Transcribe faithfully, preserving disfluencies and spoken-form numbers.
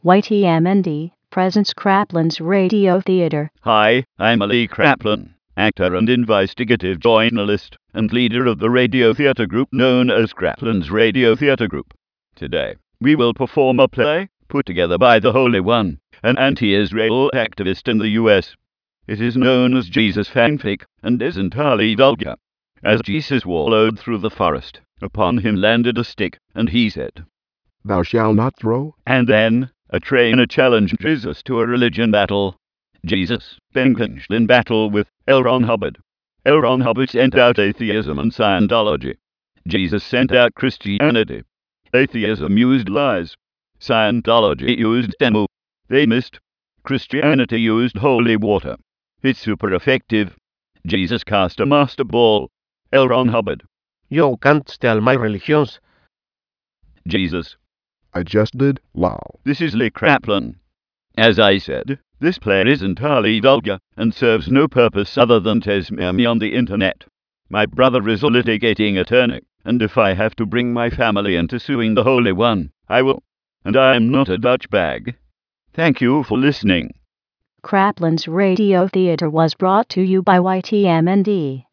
Y T M N D presents Kraplin's Radio Theater. Hi, I'm Ali Kraplin, actor and investigative journalist, and leader of the radio theater group known as Kraplin's Radio Theater Group. Today, we will perform a play put together by the Holy One, an anti-Israel activist in the U S. It is known as Jesus fanfic and is entirely vulgar. As Jesus wallowed through the forest, upon him landed a stick, and he said, "Thou shalt not throw." And then a trainer challenged Jesus to a religion battle. Jesus engaged in battle with L. Ron Hubbard. L. Ron Hubbard sent out atheism and Scientology. Jesus sent out Christianity. Atheism used lies. Scientology used demo. They missed. Christianity used holy water. It's super effective. Jesus cast a master ball. L. Ron Hubbard. You can't steal my religions. Jesus. I just did. Wow. This is Lee Kraplin. As I said, this play is entirely vulgar and serves no purpose other than to smear me on the internet. My brother is a litigating attorney, and if I have to bring my family into suing the Holy One, I will. And I am not a Dutch bag. Thank you for listening. Kraplin's Radio Theater was brought to you by Y T M N D.